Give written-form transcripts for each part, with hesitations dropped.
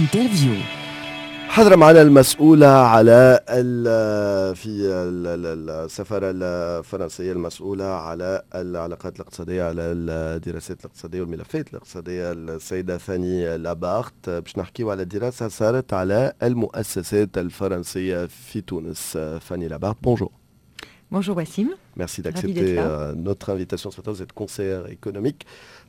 انترفيو. حضر معنا المسؤولة على في السفارة الفرنسية المسؤولة على العلاقات الاقتصادية، على الدراسات الاقتصادية والملفات الاقتصادية، السيدة فاني لابارت، باش نحكيو على دراسة صارت على المؤسسات الفرنسية في تونس. فاني لابارت, bonjour. Bonjour Wassim. Merci d'accepter notre invitation ce matin. Vous êtes conseillère économique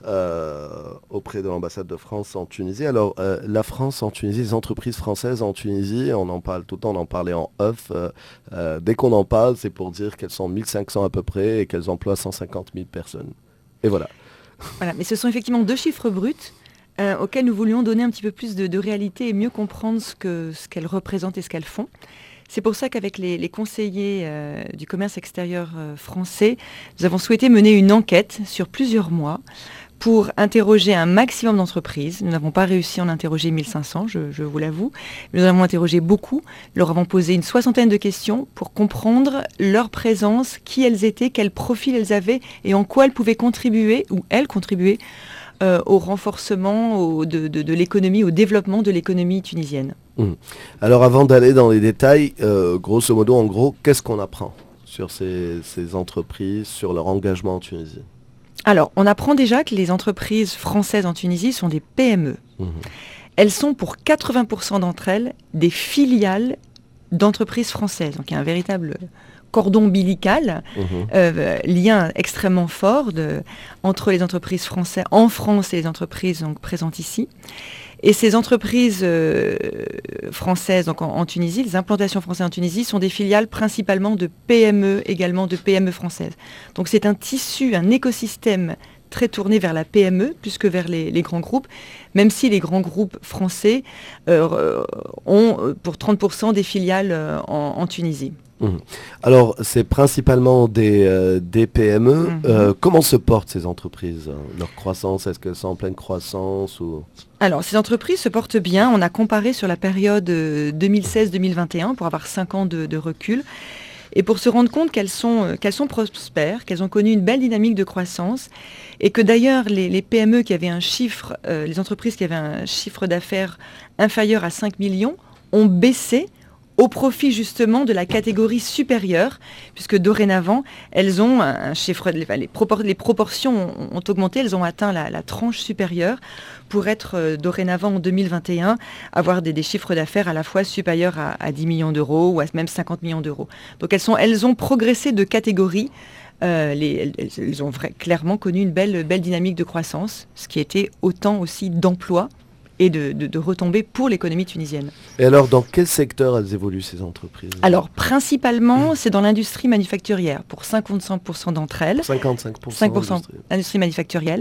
auprès de l'ambassade de France en Tunisie. Alors, la France en Tunisie, les entreprises françaises en Tunisie, on en parle tout le temps, on en parlait en off. Dès qu'on en parle, c'est pour dire qu'elles sont 1500 à peu près et qu'elles emploient 150 000 personnes. Et voilà. Voilà, mais ce sont effectivement deux chiffres bruts auxquels nous voulions donner un petit peu plus de réalité et mieux comprendre ce qu'elles représentent et ce qu'elles font. C'est pour ça qu'avec les conseillers du commerce extérieur français, nous avons souhaité mener une enquête sur plusieurs mois pour interroger un maximum d'entreprises. Nous n'avons pas réussi à en interroger 1500, je vous l'avoue. Nous en avons interrogé beaucoup. Nous leur avons posé une 60aine de questions pour comprendre leur présence, qui elles étaient, quel profil elles avaient et en quoi elles pouvaient contribuer, ou elles contribuaient, au renforcement de l'économie, au développement de l'économie tunisienne. Alors avant d'aller dans les détails, grosso modo, en gros, qu'est-ce qu'on apprend sur ces entreprises, sur leur engagement en Tunisie ? Alors, on apprend déjà que les entreprises françaises en Tunisie sont des PME. Elles sont pour 80% d'entre elles des filiales d'entreprises françaises. Donc il y a un véritable cordon ombilical, lien extrêmement fort entre les entreprises françaises en France et les entreprises donc, présentes ici. Et ces entreprises françaises donc en Tunisie, les implantations françaises en Tunisie, sont des filiales principalement de PME, également de PME françaises. Donc c'est un tissu, un écosystème très tourné vers la PME plus que vers les grands groupes, même si les grands groupes français ont pour 30% des filiales en Tunisie. Alors, c'est principalement des PME. Comment se portent ces entreprises ? Leur croissance, est-ce qu'elles sont en pleine croissance ou... Alors, ces entreprises se portent bien. On a comparé sur la période 2016-2021 pour avoir 5 ans de recul. Et pour se rendre compte qu'elles sont prospères, qu'elles ont connu une belle dynamique de croissance, et que d'ailleurs les PME qui avaient un chiffre, les entreprises qui avaient un chiffre d'affaires inférieur à 5 millions ont baissé au profit justement de la catégorie supérieure, puisque dorénavant, elles ont un chiffre, les proportions ont augmenté, elles ont atteint la tranche supérieure pour être dorénavant en 2021, avoir des chiffres d'affaires à la fois supérieurs à 10 millions d'euros ou à même 50 millions d'euros. Donc elles ont progressé de catégorie. Elles ont clairement connu une belle dynamique de croissance, ce qui était autant aussi d'emplois et de retombées pour l'économie tunisienne. Et alors, dans quel secteur elles évoluent, ces entreprises ? Alors, principalement, c'est dans l'industrie manufacturière, pour 55% d'entre elles. 55% industrie manufacturière.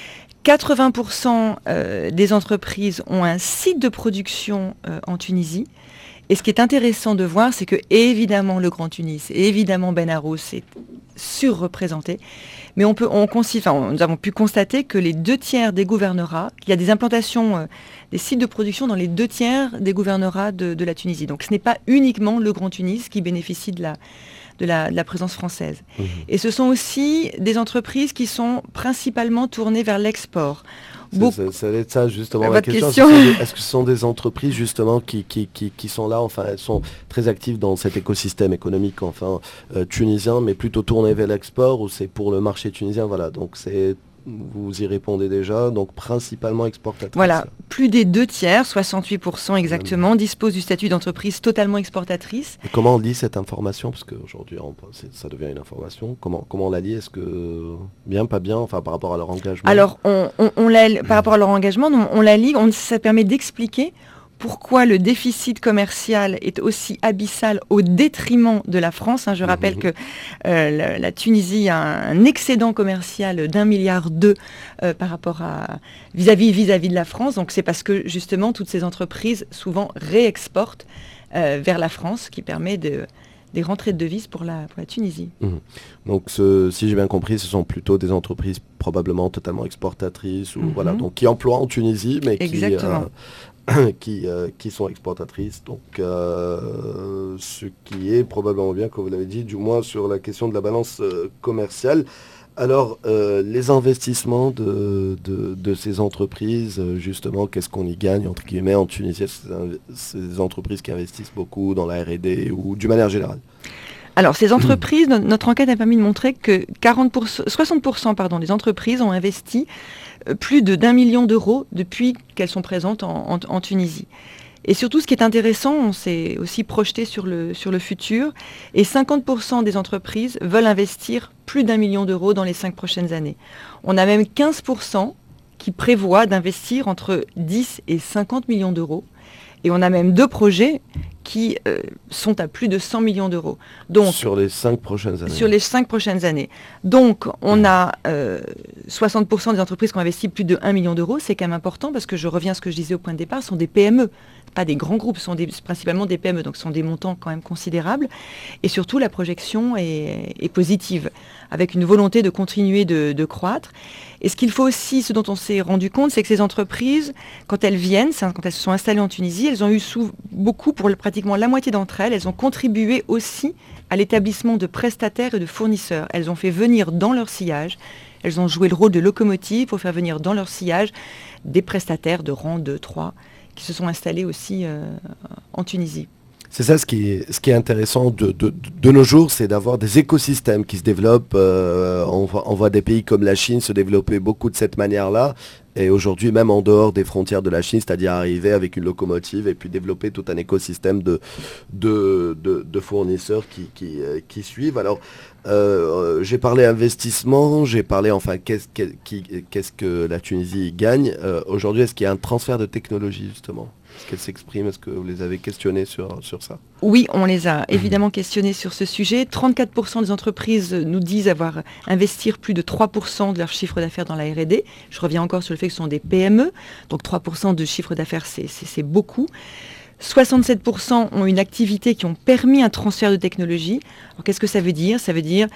80% des entreprises ont un site de production en Tunisie. Et ce qui est intéressant de voir, c'est que, évidemment, le Grand Tunis, évidemment, Ben Arous est surreprésenté. Mais nous avons pu constater que les 2/3 des gouvernorats, qu'il y a des implantations, des sites de production dans les 2/3 des gouvernorats de la Tunisie. Donc ce n'est pas uniquement le Grand Tunis qui bénéficie de la présence française. Et ce sont aussi des entreprises qui sont principalement tournées vers l'export. Ça va être ça justement la question. Est-ce que ce sont des entreprises justement qui sont là, enfin elles sont très actives dans cet écosystème économique tunisien, mais plutôt tournées vers l'export, ou c'est pour le marché tunisien? Voilà, donc vous y répondez déjà, donc principalement exportatrices. Voilà, plus des 2/3, 68% exactement, disposent du statut d'entreprise totalement exportatrice. Et comment on lit cette information? Parce qu'aujourd'hui, ça devient une information. Comment on la lit? Est-ce que bien, pas bien, enfin par rapport à leur engagement? Alors, par rapport à leur engagement, on la lit, ça permet d'expliquer pourquoi le déficit commercial est aussi abyssal au détriment de la France. Je rappelle que la Tunisie a un excédent commercial d'1,2 milliard par rapport vis-à-vis de la France. Donc c'est parce que justement toutes ces entreprises souvent réexportent vers la France, qui permet des rentrées de devises pour la Tunisie. Donc si j'ai bien compris, ce sont plutôt des entreprises probablement totalement exportatrices, voilà, donc qui emploient en Tunisie, mais qui sont exportatrices. Donc ce qui est probablement bien, comme vous l'avez dit, du moins sur la question de la balance commerciale. Alors, les investissements de ces entreprises, justement, qu'est-ce qu'on y gagne, entre guillemets, en Tunisie, ces entreprises qui investissent beaucoup dans la R&D ou d'une manière générale? Alors, ces entreprises, notre enquête a permis de montrer que 60% des entreprises ont investi plus d'1 million d'euros depuis qu'elles sont présentes en Tunisie. Et surtout, ce qui est intéressant, on s'est aussi projeté sur le futur, et 50% des entreprises veulent investir plus d'1 million d'euros dans les 5 prochaines années. On a même 15% qui prévoient d'investir entre 10 et 50 millions d'euros, et on a même 2 projets qui sont à plus de 100 millions d'euros. Donc, sur les 5 prochaines années. Sur les 5 prochaines années. Donc, on a 60% des entreprises qui ont investi plus de 1 million d'euros. C'est quand même important parce que je reviens à ce que je disais au point de départ, ce sont des PME, pas des grands groupes, ce sont principalement des PME, donc ce sont des montants quand même considérables. Et surtout, la projection est positive, avec une volonté de continuer de croître. Et ce qu'il faut aussi, ce dont on s'est rendu compte, c'est que ces entreprises, quand elles viennent, quand elles se sont installées en Tunisie, elles ont eu beaucoup, pour pratiquement la moitié d'entre elles, elles ont contribué aussi à l'établissement de prestataires et de fournisseurs. Elles ont fait venir dans leur sillage, elles ont joué le rôle de locomotive pour faire venir dans leur sillage des prestataires de rang 2, 3, qui se sont installés aussi en Tunisie. C'est ça ce qui est intéressant de nos jours, c'est d'avoir des écosystèmes qui se développent. On voit des pays comme la Chine se développer beaucoup de cette manière-là. Et aujourd'hui, même en dehors des frontières de la Chine, c'est-à-dire arriver avec une locomotive et puis développer tout un écosystème de fournisseurs qui suivent. Alors, j'ai parlé investissement, j'ai parlé qu'est-ce que la Tunisie gagne. Aujourd'hui, est-ce qu'il y a un transfert de technologie justement ? Est-ce qu'elle s'exprime? Est-ce que vous les avez questionnés sur ça? Oui, on les a évidemment questionnés sur ce sujet. 34% des entreprises nous disent avoir investir plus de 3% de leur chiffre d'affaires dans la R&D. Je reviens encore sur le fait que ce sont des PME, donc 3% de chiffre d'affaires, c'est beaucoup. 67% ont une activité qui ont permis un transfert de technologie. Alors, qu'est-ce que ça veut dire? Ça veut dire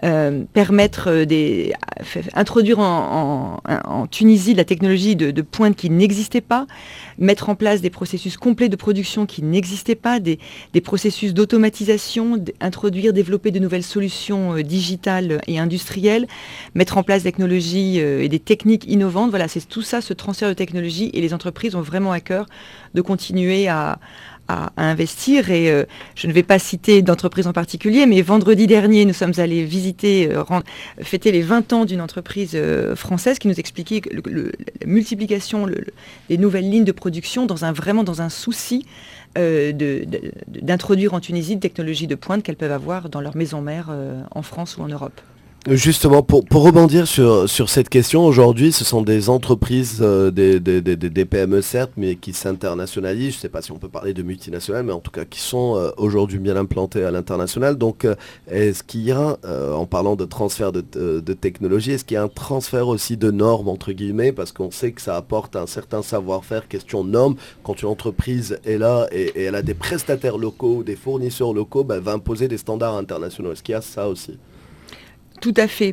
introduire en Tunisie de la technologie de pointe qui n'existait pas, mettre en place des processus complets de production qui n'existaient pas, des processus d'automatisation, introduire, développer de nouvelles solutions digitales et industrielles, mettre en place des technologies et des techniques innovantes. Voilà, c'est tout ça, ce transfert de technologie, et les entreprises ont vraiment à cœur de continuer à investir. Et je ne vais pas citer d'entreprise en particulier, mais vendredi dernier, nous sommes allés fêter les 20 ans d'une entreprise française qui nous expliquait que la multiplication des nouvelles lignes de production vraiment dans un souci d'introduire en Tunisie des technologies de pointe qu'elles peuvent avoir dans leur maison mère en France ou en Europe. Justement, pour rebondir sur cette question, aujourd'hui, ce sont des entreprises, des PME certes, mais qui s'internationalisent. Je ne sais pas si on peut parler de multinationales, mais en tout cas qui sont aujourd'hui bien implantées à l'international. Donc, est-ce qu'il y a, en parlant de transfert de technologie, est-ce qu'il y a un transfert aussi de normes, entre guillemets, parce qu'on sait que ça apporte un certain savoir-faire, question normes. Quand une entreprise est là et elle a des prestataires locaux, des fournisseurs locaux, elle va imposer des standards internationaux. Est-ce qu'il y a ça aussi ? Tout à fait.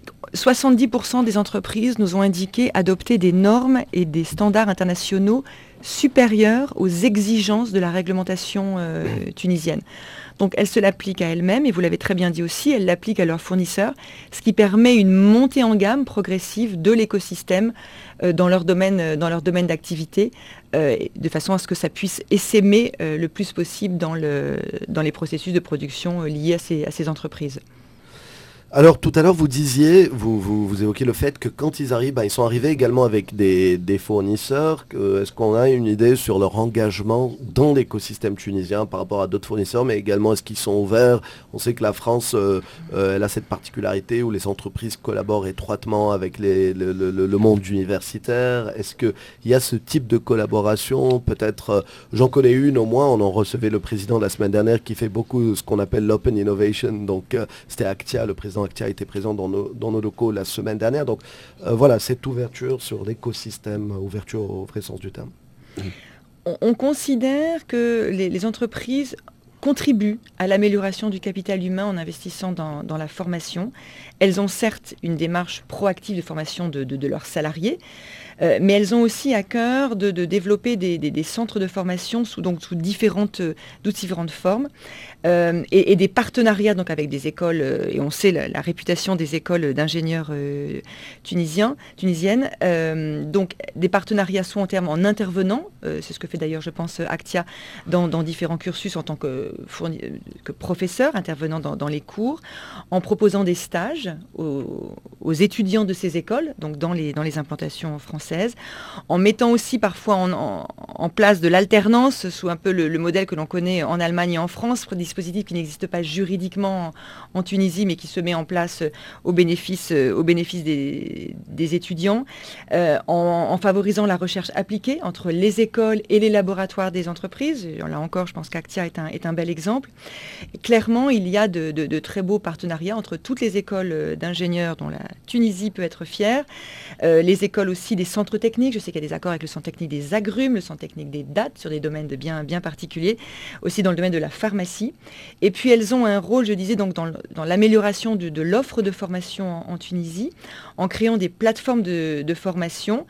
70% des entreprises nous ont indiqué adopter des normes et des standards internationaux supérieurs aux exigences de la réglementation tunisienne. Donc elles se l'appliquent à elles-mêmes, et vous l'avez très bien dit aussi, elles l'appliquent à leurs fournisseurs, ce qui permet une montée en gamme progressive de l'écosystème dans leur domaine d'activité, de façon à ce que ça puisse essaimer le plus possible dans les processus de production liés à ces entreprises. Alors tout à l'heure vous disiez, vous évoquiez le fait que quand ils arrivent, ils sont arrivés également avec des fournisseurs. Est-ce qu'on a une idée sur leur engagement dans l'écosystème tunisien par rapport à d'autres fournisseurs, mais également est-ce qu'ils sont ouverts? On sait que la France, elle a cette particularité où les entreprises collaborent étroitement avec le monde universitaire. Est-ce qu'il y a ce type de collaboration? Peut-être, j'en connais une au moins, on en recevait le président la semaine dernière qui fait beaucoup ce qu'on appelle l'open innovation. Donc c'était Actia, le président Actia était présent dans nos locaux la semaine dernière. Donc voilà, cette ouverture sur l'écosystème, ouverture au vrai sens du terme. On considère que les entreprises contribuent à l'amélioration du capital humain en investissant dans la formation. Elles ont certes une démarche proactive de formation de leurs salariés, Mais elles ont aussi à cœur de développer des centres de formation sous différentes formes. Et des partenariats donc avec des écoles, et on sait la réputation des écoles d'ingénieurs tunisiennes, donc des partenariats soit en intervenant, c'est ce que fait d'ailleurs je pense Actia dans différents cursus en tant que professeur intervenant dans les cours, en proposant des stages aux étudiants de ces écoles, donc dans les implantations françaises, en mettant aussi parfois en place de l'alternance sous un peu le modèle que l'on connaît en Allemagne et en France, dispositif qui n'existe pas juridiquement en Tunisie, mais qui se met en place au bénéfice des étudiants, en favorisant la recherche appliquée entre les écoles et les laboratoires des entreprises. Et là encore, je pense qu'Actia est un bel exemple. Et clairement, il y a de très beaux partenariats entre toutes les écoles d'ingénieurs dont la Tunisie peut être fière, les écoles aussi des centres techniques. Je sais qu'il y a des accords avec le centre technique des agrumes, le centre technique des dates, sur des domaines bien particuliers, aussi dans le domaine de la pharmacie. Et puis elles ont un rôle, je disais, donc dans l'amélioration de l'offre de formation en Tunisie, en créant des plateformes de formation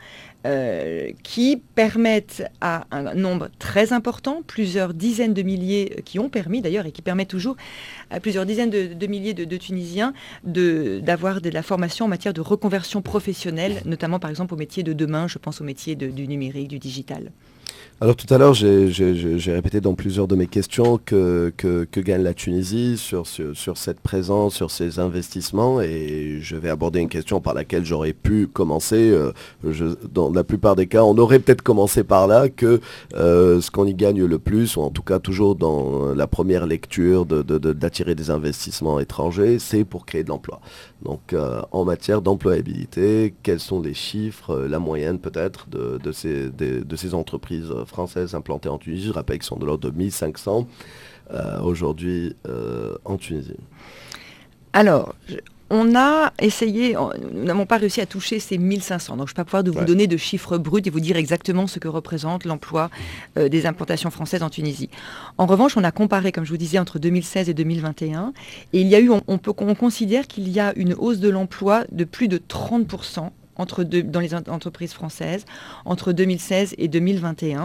qui permettent à un nombre très important, plusieurs dizaines de milliers, qui ont permis d'ailleurs et qui permettent toujours à plusieurs dizaines de milliers de Tunisiens d'avoir de la formation en matière de reconversion professionnelle, notamment par exemple au métier de demain, je pense au métier du numérique, du digital. Alors tout à l'heure, j'ai répété dans plusieurs de mes questions que gagne la Tunisie sur cette présence, sur ces investissements, et je vais aborder une question par laquelle j'aurais pu commencer. Dans la plupart des cas, on aurait peut-être commencé par là, que ce qu'on y gagne le plus, ou en tout cas toujours dans la première lecture d'attirer des investissements étrangers, c'est pour créer de l'emploi. Donc en matière d'employabilité, quels sont les chiffres, la moyenne peut-être de ces entreprises françaises implantées en Tunisie? Je rappelle qu'ils sont de l'ordre de 1500 aujourd'hui en Tunisie. Alors, on a essayé, nous n'avons pas réussi à toucher ces 1500, donc je ne vais pas pouvoir vous donner de chiffres bruts et vous dire exactement ce que représente l'emploi des implantations françaises en Tunisie. En revanche, on a comparé, comme je vous disais, entre 2016 et 2021, et il y a eu, on considère qu'il y a une hausse de l'emploi de plus de 30% dans les entreprises françaises entre 2016 et 2021,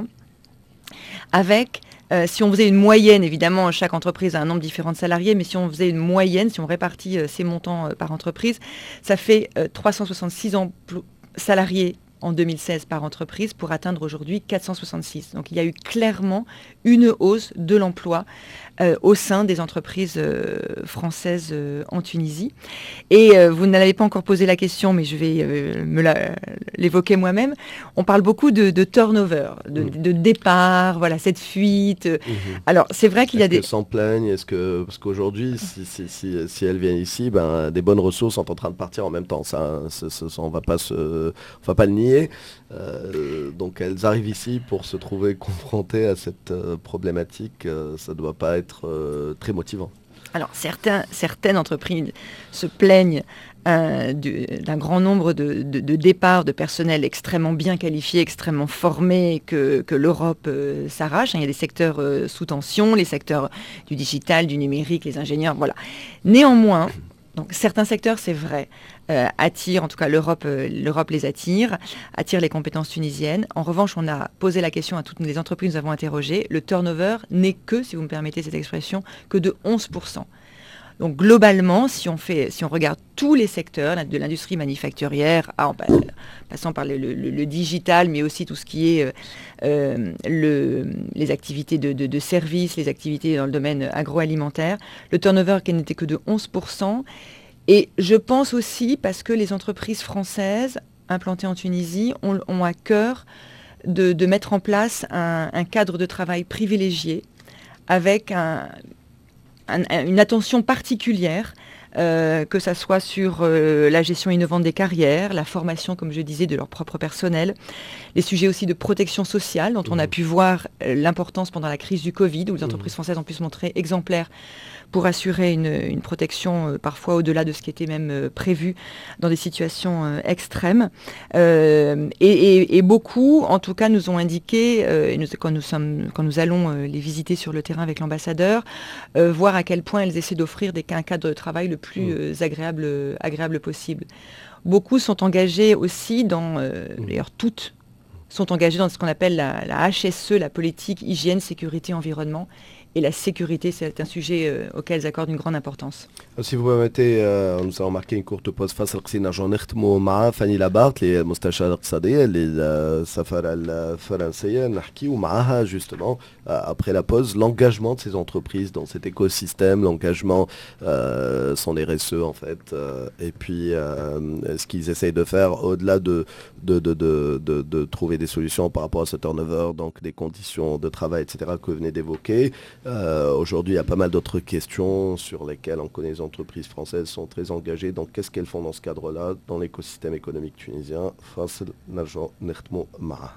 avec, si on faisait une moyenne, évidemment, chaque entreprise a un nombre différent de salariés, mais si on faisait une moyenne, si on répartit ces montants par entreprise, ça fait 366 salariés en 2016 par entreprise pour atteindre aujourd'hui 466. Donc il y a eu clairement une hausse de l'emploi au sein des entreprises françaises en Tunisie. Et vous n'avez pas encore posé la question, mais je vais l'évoquer moi-même. On parle beaucoup de turnover, de départ, voilà, cette fuite. Alors c'est vrai qu'il y a des... Est-ce qu'elles s'en plaignent? Parce qu'aujourd'hui, si elles viennent ici, des bonnes ressources sont en train de partir en même temps. Ça, on va pas le nier. Donc elles arrivent ici pour se trouver confrontées à cette problématique. Ça ne doit pas être très motivant. Alors certaines entreprises se plaignent d'un grand nombre de départs de personnel extrêmement bien qualifié, extrêmement formé, que l'Europe s'arrache. Il y a des secteurs sous tension, les secteurs du digital, du numérique, les ingénieurs, voilà. Néanmoins, donc certains secteurs, c'est vrai, attirent, en tout cas l'Europe les attire les compétences tunisiennes. En revanche, on a posé la question à toutes les entreprises que nous avons interrogées. Le turnover n'est que, si vous me permettez cette expression, que de 11%. Donc globalement, si on regarde tous les secteurs de l'industrie manufacturière, en passant par le digital, mais aussi tout ce qui est les activités de services, les activités dans le domaine agroalimentaire, le turnover qui n'était que de 11%. Et je pense aussi parce que les entreprises françaises implantées en Tunisie ont à cœur de mettre en place un cadre de travail privilégié avec une attention particulière, que ça soit sur la gestion innovante des carrières, la formation, comme je disais, de leur propre personnel, les sujets aussi de protection sociale, dont on a pu voir l'importance pendant la crise du Covid, où les entreprises françaises ont pu se montrer exemplaires pour assurer une protection parfois au-delà de ce qui était même prévu dans des situations extrêmes. Et beaucoup, en tout cas, nous ont indiqué, quand nous allons les visiter sur le terrain avec l'ambassadeur, voir à quel point elles essaient d'offrir un cadre de travail le plus agréable possible. Beaucoup sont engagés aussi d'ailleurs toutes, sont engagés dans ce qu'on appelle la HSE, la politique hygiène, sécurité, environnement. Et la sécurité, c'est un sujet auquel elles accordent une grande importance. Si vous permettez, nous avons marqué une courte pause فاصل قصير نرجعوا نختموا مع فاني لابارت اللي هي المستشارة الاقتصادية للسفارة الفرنسية نحكيو معها justement après la pause l'engagement de ces entreprises dans cet écosystème, l'engagement son RSE en fait et puis ce qu'ils essayent de faire au-delà de trouver des solutions par rapport à ce turnover, donc des conditions de travail, etc. que vous venez d'évoquer. Aujourd'hui, il y a pas mal d'autres questions sur lesquelles on connaît les entreprises françaises sont très engagées. Donc, qu'est-ce qu'elles font dans ce cadre-là, dans l'écosystème économique tunisien? فاصل نرجع نختموا معه.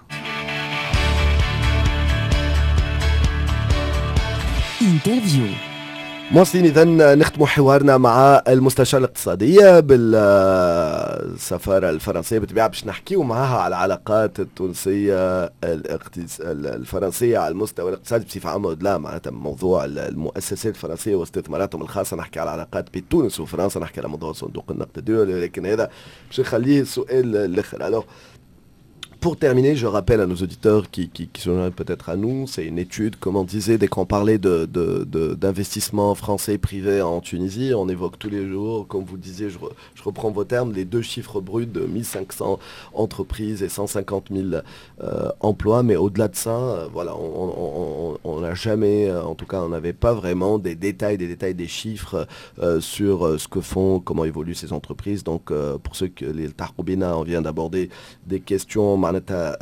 انترفيو. مواصلين إذا نختم حوارنا مع المستشارة الاقتصادية بالسفارة الفرنسية بالطبيعة باش نحكيو معها على العلاقات التونسية الفرنسية على المستوى الاقتصادي بصفة عامة. لا معناتها موضوع المؤسسات الفرنسية واستثماراتهم الخاصة، نحكي على العلاقات بين تونس وفرنسا، نحكي على موضوع صندوق النقد الدولي، لكن هذا باش نخليه السؤال الآخر. Pour terminer, je rappelle à nos auditeurs qui sont peut-être à nous, c'est une étude, comme on disait, dès qu'on parlait d'investissement français privé en Tunisie, on évoque tous les jours, comme vous disiez, je reprends vos termes, les deux chiffres bruts de 1500 entreprises et 150 000 emplois, mais au-delà de ça, voilà, on n'a jamais, en tout cas, on n'avait pas vraiment des détails des chiffres sur ce que font, comment évoluent ces entreprises. Donc, pour ceux que les Tarkoubina, on vient d'aborder des questions معناتها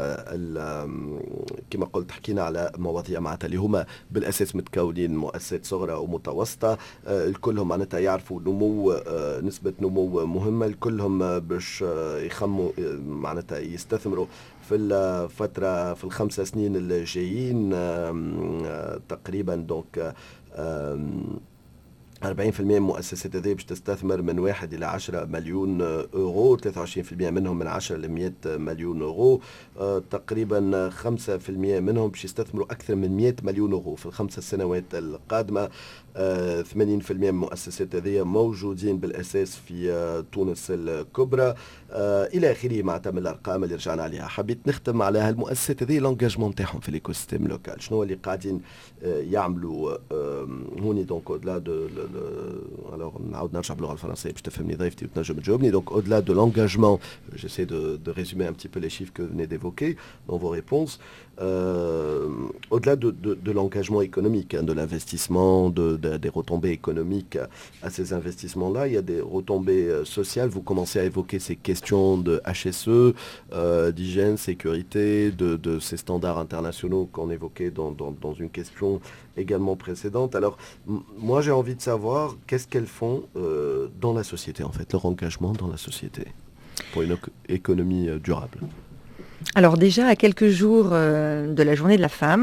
كما قلت حكينا على مواضيع معناتها اللي هما بالاساس متكونين مؤسسات صغرى ومتوسطه، الكلهم معناتها يعرفوا نمو نسبه نمو مهمه، الكلهم باش يخموا معناتها يستثمروا في الفتره في ال5 سنين الجايين تقريبا. دونك 40% من المؤسسات هذه باش تستثمر من 1 إلى 10 مليون أورو، 23% منهم من 10 ل 100 مليون أورو، تقريبا 5% منهم باش يستثمروا أكثر من 100 مليون أورو في ال5 سنوات القادمة. 80% من المؤسسات هذه موجودين بالأساس في تونس الكبرى إلى آخره معناتها من الأرقام اللي رجعنا عليها. حبيت نختم على هالمؤسسات هذه لونجاجمون نتاعهم في ليكو سيستيم لوكال، شنو اللي قاعدين يعملوا هوني. دونك au-delà de alors نعاود نرجع باللغة الفرنسية باش تفهمني ضيفتي وتنجم تجاوبني. Donc au-delà de l'engagement, j'essaie de résumer un petit peu les chiffres que vous venez d'évoquer dans vos réponses. Au-delà de l'engagement économique, hein, de l'investissement, des retombées économiques à ces investissements-là, il y a des retombées sociales. Vous commencez à évoquer ces questions de HSE, d'hygiène, sécurité, de ces standards internationaux qu'on évoquait dans une question également précédente. Alors, moi j'ai envie de savoir qu'est-ce qu'elles font dans la société, en fait, leur engagement dans la société pour une économie durable. Alors déjà, à quelques jours de la journée de la femme,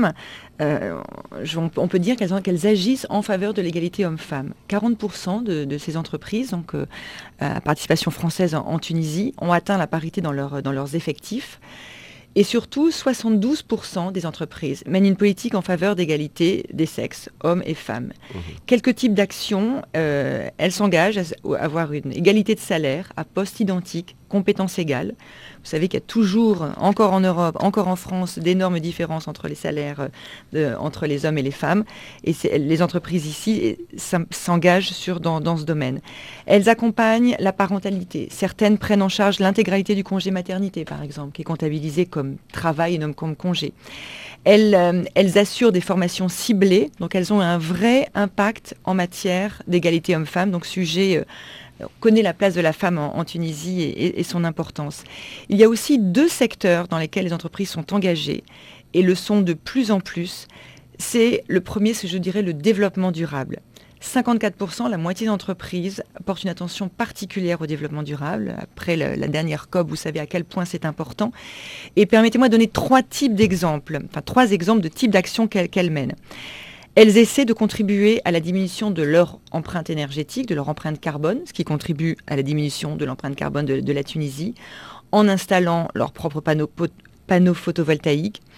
on peut dire qu'elles agissent en faveur de l'égalité homme-femme. 40% de ces entreprises, donc à participation française en Tunisie, ont atteint la parité dans leurs effectifs. Et surtout, 72% des entreprises mènent une politique en faveur d'égalité des sexes, hommes et femmes. Quelques types d'actions, elles s'engagent à avoir une égalité de salaire à poste identique, compétences égales. Vous savez qu'il y a toujours, encore en Europe, encore en France, d'énormes différences entre les salaires entre les hommes et les femmes. Et les entreprises ici s'engagent dans ce domaine. Elles accompagnent la parentalité. Certaines prennent en charge l'intégralité du congé maternité, par exemple, qui est comptabilisé comme travail et non comme congé. Elles assurent des formations ciblées, donc elles ont un vrai impact en matière d'égalité homme-femme, donc sujet... On connaît la place de la femme en Tunisie et son importance. Il y a aussi 2 secteurs dans lesquels les entreprises sont engagées et le sont de plus en plus. C'est le premier, c'est je dirais le développement durable. 54%, la moitié d'entreprises portent une attention particulière au développement durable. Après la dernière COP, vous savez à quel point c'est important. Et permettez-moi de donner 3 types d'exemples, enfin 3 exemples de types d'actions qu'elles mènent. Elles essaient de contribuer à la diminution de leur empreinte énergétique, de leur empreinte carbone, ce qui contribue à la diminution de l'empreinte carbone de la Tunisie, en installant leurs propres panneaux photovoltaïques,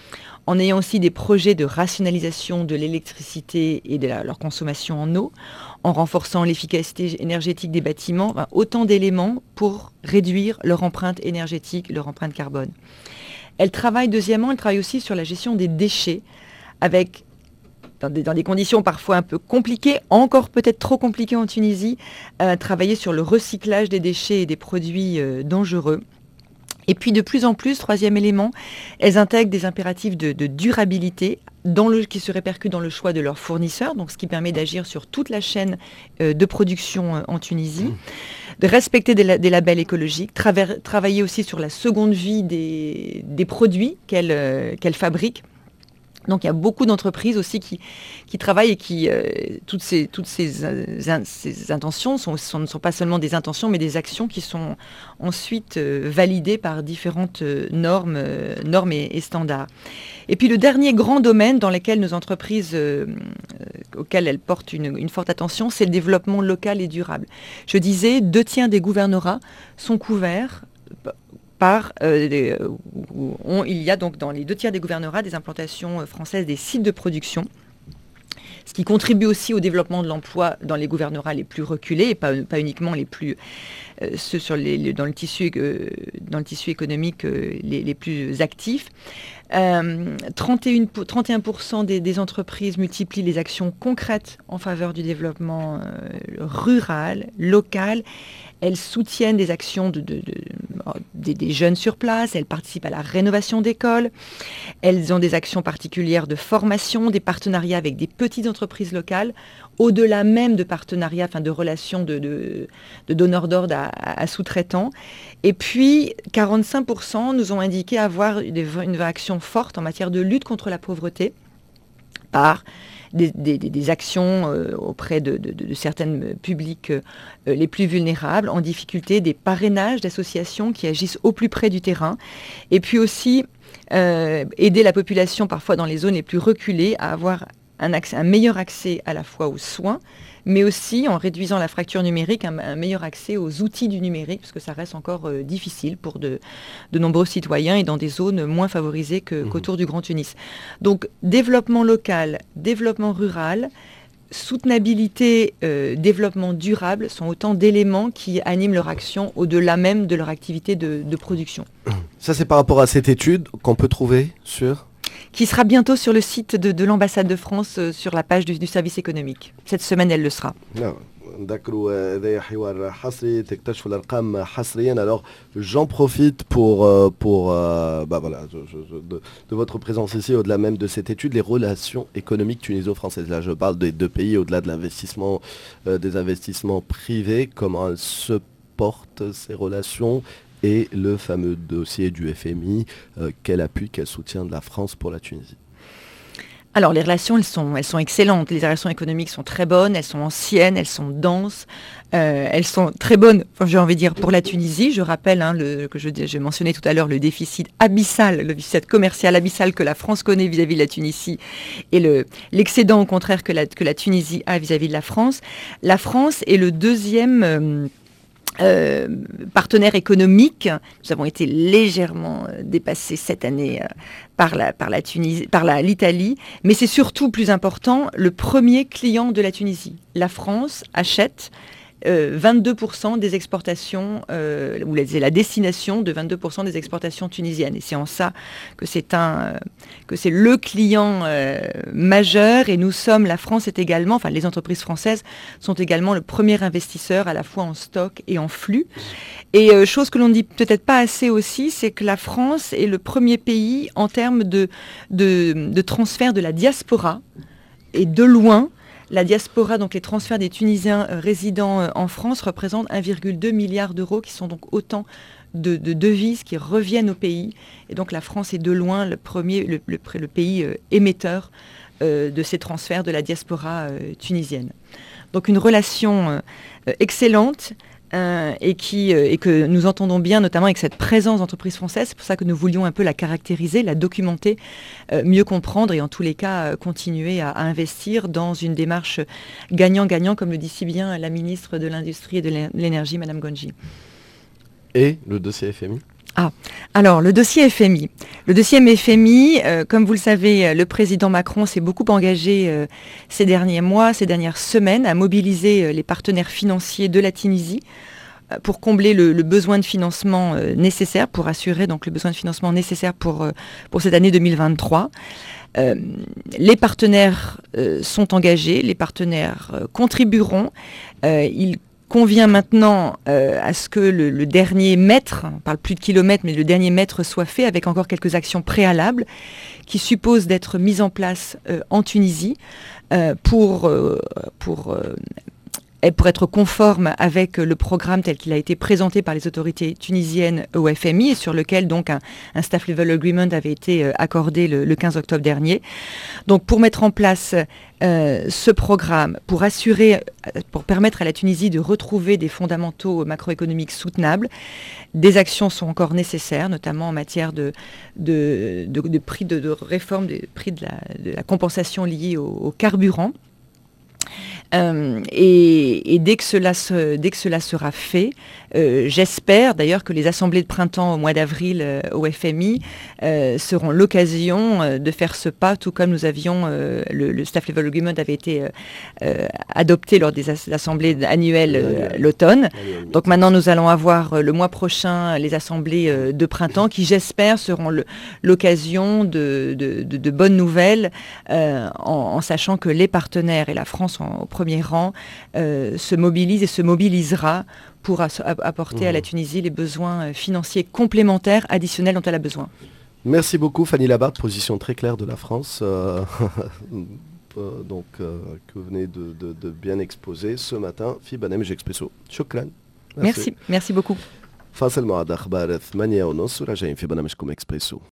en ayant aussi des projets de rationalisation de l'électricité et de leur consommation en eau, en renforçant l'efficacité énergétique des bâtiments, autant d'éléments pour réduire leur empreinte énergétique, leur empreinte carbone. Elle travaille aussi sur la gestion des déchets, avec, dans des conditions parfois un peu compliquées, encore peut-être trop compliquées en Tunisie, travailler sur le recyclage des déchets et des produits dangereux. Et puis de plus en plus, troisième élément, elles intègrent des impératifs de durabilité qui se répercutent dans le choix de leurs fournisseurs, donc ce qui permet d'agir sur toute la chaîne de production en Tunisie, de respecter des labels écologiques, travailler aussi sur la seconde vie des produits qu'elles fabriquent. Donc il y a beaucoup d'entreprises aussi qui travaillent et qui toutes ces intentions ne sont pas seulement des intentions, mais des actions qui sont ensuite validées par différentes normes et standards. Et puis le dernier grand domaine dans lequel nos entreprises, auquel elles portent une forte attention, c'est le développement local et durable. Je disais, 2/3 des gouvernorats sont couverts il y a donc dans les 2/3 des gouvernorats des implantations françaises des sites de production, ce qui contribue aussi au développement de l'emploi dans les gouvernorats les plus reculés et pas uniquement ceux dans le tissu économique les plus actifs. 31% des entreprises multiplient les actions concrètes en faveur du développement rural, local. Elles soutiennent des actions des jeunes sur place, elles participent à la rénovation d'écoles, elles ont des actions particulières de formation, des partenariats avec des petites entreprises locales, au-delà même de partenariats, de relations de donneurs d'ordre à sous-traitants. Et puis, 45% nous ont indiqué avoir une action forte en matière de lutte contre la pauvreté par des actions auprès de certains publics les plus vulnérables, en difficulté, des parrainages d'associations qui agissent au plus près du terrain, et puis aussi aider la population, parfois dans les zones les plus reculées, à avoir un meilleur accès à la fois aux soins, mais aussi en réduisant la fracture numérique, un meilleur accès aux outils du numérique, parce que ça reste encore difficile pour de nombreux citoyens et dans des zones moins favorisées qu'autour du Grand Tunis. Donc développement local, développement rural, soutenabilité, développement durable sont autant d'éléments qui animent leur action au-delà même de leur activité de production. Ça, c'est par rapport à cette étude qu'on peut trouver qui sera bientôt sur le site de l'ambassade de France, sur la page du service économique. Cette semaine, elle le sera. Alors j'en profite de votre présence ici, au-delà même de cette étude, les relations économiques tuniso-françaises. Là je parle des deux pays, au-delà de l'investissement, des investissements privés, comment elles se portent ces relations, et le fameux dossier du FMI, quel appui, quel soutien de la France pour la Tunisie. Alors les relations, elles sont excellentes. Les relations économiques sont très bonnes, elles sont anciennes, elles sont denses, elles sont très bonnes, j'ai envie de dire, pour la Tunisie. Je rappelle que j'ai mentionné tout à l'heure le déficit abyssal, le déficit commercial abyssal que la France connaît vis-à-vis de la Tunisie et l'excédent au contraire que la Tunisie a vis-à-vis de la France. La France est le deuxième partenaire économique. Nous avons été légèrement dépassés cette année par l'Italie, mais c'est surtout plus important, le premier client de la Tunisie. La France achète 22% des exportations, ou c'est la destination de 22% des exportations tunisiennes. Et c'est en ça que c'est le client majeur. Et la France est également, les entreprises françaises sont également le premier investisseur à la fois en stock et en flux. Et chose que l'on ne dit peut-être pas assez aussi, c'est que la France est le premier pays en termes de transfert de la diaspora, et de loin. La diaspora, donc les transferts des Tunisiens résidant en France, représentent 1,2 milliard d'euros, qui sont donc autant de devises qui reviennent au pays. Et donc la France est de loin le pays émetteur de ces transferts de la diaspora tunisienne. Donc une relation excellente. Et que nous entendons bien, notamment avec cette présence d'entreprises françaises. C'est pour ça que nous voulions un peu la caractériser, la documenter, mieux comprendre et en tous les cas continuer à investir dans une démarche gagnant-gagnant, comme le dit si bien la ministre de l'Industrie et de l'Énergie, Madame Gonji. Et le dossier FMI ? Alors, le dossier FMI. Le dossier FMI, comme vous le savez, le président Macron s'est beaucoup engagé ces derniers mois, ces dernières semaines, à mobiliser les partenaires financiers de la Tunisie pour combler le besoin de financement nécessaire, pour assurer donc le besoin de financement nécessaire pour cette année 2023. Les partenaires sont engagés, les partenaires contribueront. Il convient maintenant à ce que le dernier mètre, on ne parle plus de kilomètres, mais le dernier mètre soit fait avec encore quelques actions préalables qui supposent d'être mises en place en Tunisie pour être conforme avec le programme tel qu'il a été présenté par les autorités tunisiennes au FMI et sur lequel donc un staff level agreement avait été accordé le 15 octobre dernier. Donc pour mettre en place ce programme, pour permettre à la Tunisie de retrouver des fondamentaux macroéconomiques soutenables, des actions sont encore nécessaires, notamment en matière de prix de réforme des prix de la compensation liée au carburant. Et dès que cela sera fait, j'espère d'ailleurs que les assemblées de printemps au mois d'avril au FMI seront l'occasion de faire ce pas, tout comme nous avions, le Staff Level Agreement avait été adopté lors des assemblées annuelles l'automne. Donc maintenant nous allons avoir le mois prochain les assemblées de printemps qui j'espère seront l'occasion de bonnes nouvelles en sachant que les partenaires et la France au premier rang se mobilisent et se mobilisera pour apporter à la Tunisie les besoins financiers complémentaires additionnels dont elle a besoin. Merci beaucoup Fanny Labarthe, position très claire de la France que vous venez de bien exposer ce matin في برنامج إكسبريسو. شكرا. Merci beaucoup. فاصل مع أخبار 8:30 وراجعين في برنامجكم إكسبريسو.